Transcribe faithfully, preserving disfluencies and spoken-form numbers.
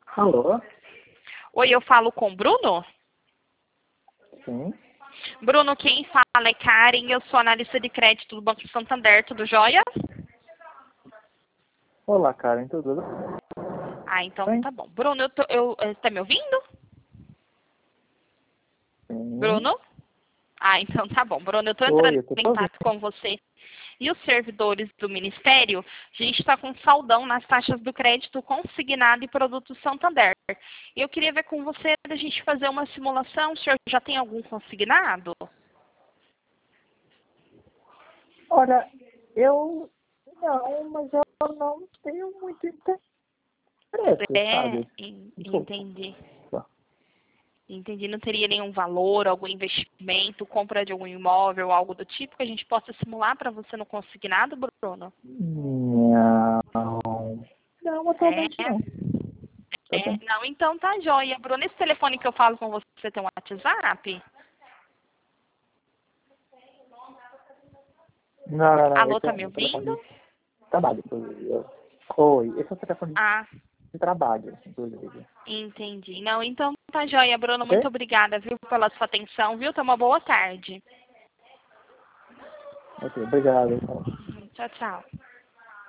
Alô? Oi, eu falo com o Bruno? Sim. Bruno, quem fala é Karen, eu sou analista de crédito do Banco Santander, tudo jóia? Olá, Karen, tudo Ah, então bem? tá bom. Bruno, eu tô, eu, eh, tá me ouvindo? Sim. Bruno? Ah, então tá bom. Bruno, eu tô Oi, entrando eu tô te em ouvindo. contato com você e os servidores do Ministério. A gente está com saldão nas taxas do crédito consignado e produto Santander. Eu queria ver com você a gente fazer uma simulação. O senhor já tem algum consignado? Olha, eu não, mas eu não tenho muito interesse, É, sabe? en- Um pouco. entendi. Entendi. Não teria nenhum valor, algum investimento, compra de algum imóvel, algo do tipo que a gente possa simular para você no consignado, Bruno? Não. Não, É, atualmente não. Tá é. bem. Não, então tá joia. Bruno, esse telefone que eu falo com você tem um WhatsApp? Não, não, não. Alô, Esse é tá me um telefone ouvindo? de trabalho, inclusive. Eu- Oi, esse é um telefone Ah, de trabalho, inclusive. entendi. Não, então tá joia, Bruno. Ok? Muito obrigada, viu, pela sua atenção, viu? Tenha uma boa tarde. Ok, obrigado. Então. Tchau, tchau.